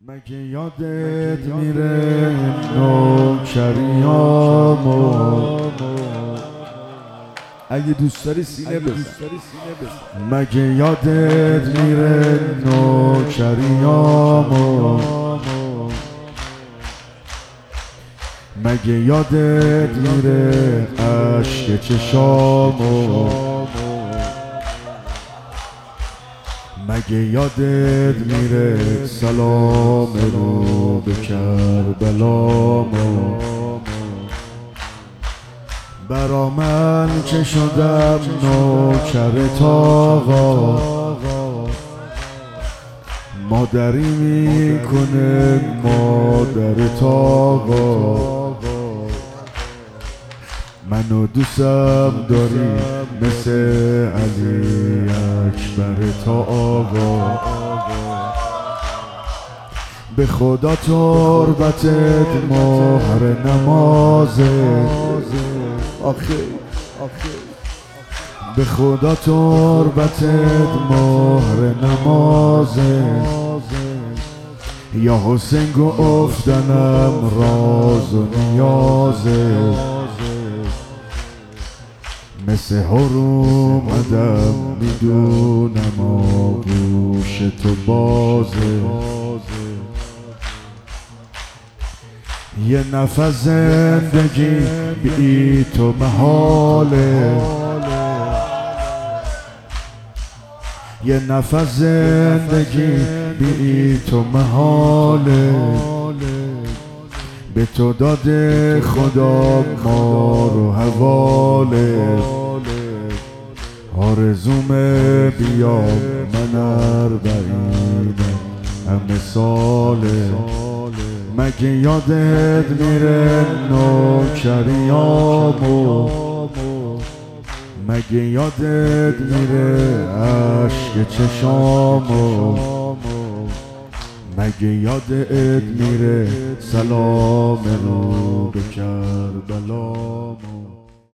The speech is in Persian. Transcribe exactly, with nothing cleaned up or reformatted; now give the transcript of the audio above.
مگه یادت میره نوکریامو؟ اگه دوست داری سینه بزن. مگه یادت میره نوکریامو؟ مگه یادت میره عشق چشامو؟ مگه یادت میره سلام رو به کربلامو؟ برا من که شدم نوکر آقا، مادری میکنه مادر آقا. منو دوستم داری مثل علی اکبر تا آقا. به خدا تربتت مهر نمازه، آخه به خدا تربتت مهر نمازه. یا حسین گفتنم راز و نیازه، مثل حروم ادم میدونم آغوش تو بازه. یه نفس زندگی بی تو محاله، یه نفس زندگی بی تو محاله. به تو داده خدا ما رو حواله. آرزومه بیام من اربعینم همه ساله. مگه یادت میره نوکریامو؟ مگه یادت میره عشق چشامو؟ مگه یادت میره سلام رو به کربلامو؟